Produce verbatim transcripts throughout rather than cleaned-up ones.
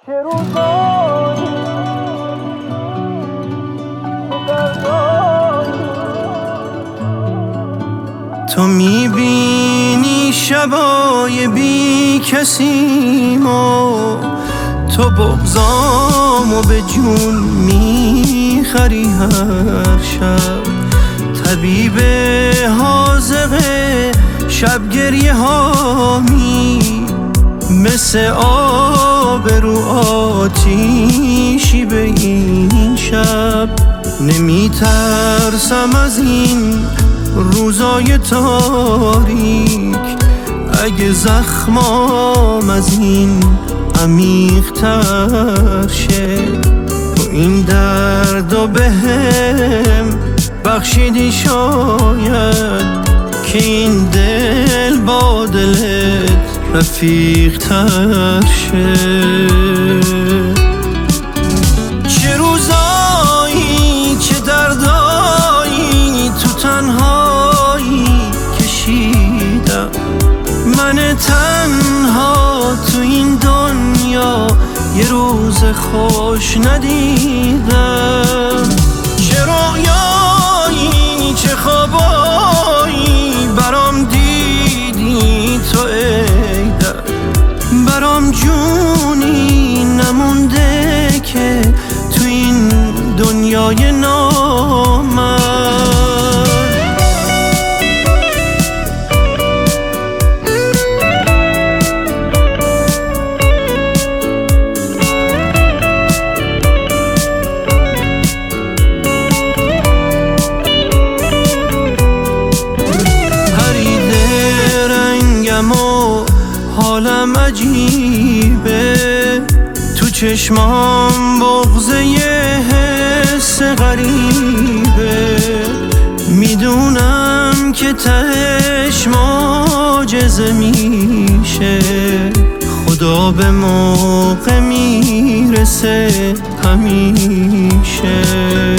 چه روزایی تو میبینی شبای بی کسیمو، تو بغضامو به جون میخری هر شب. طبیب حاذقه شب گریه هامی، مثل آب رو آتیشی به این شب. نمیترسم از این روزای تاریک، اگه زخمام از این عمیق تر شه. تو این دردو بهم بخشیدی شاید، که این دل با دلت رفیق تر شه. چه روزایی چه دردایی تو تنهایی کشیدم، من تنها تو این دنیا یه روز خوش ندیدم. چه رویایی چه خوابایی برام دیدی تو ای در، برام جونی نمونده که تو این دنیای نامرد. حالم عجیبه، تو چشمام بغضه یه حس غریبه. میدونم که تهش معجزه میشه، خدا به موقع میرسه همیشه.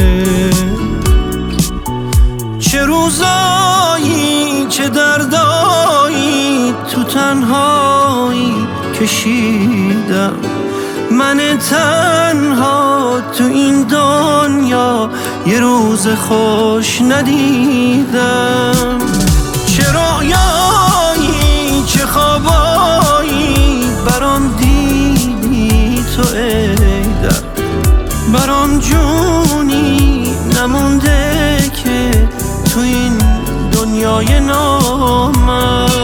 چه روزایی چه دردایی تو تنهایی کشیدم، من تنها تو این دنیا یه روز خوش ندیدم. چه رویایی چه خوابایی برام دیدی تو ای در، برام جونی نمونده که تو این دنیای نامرد.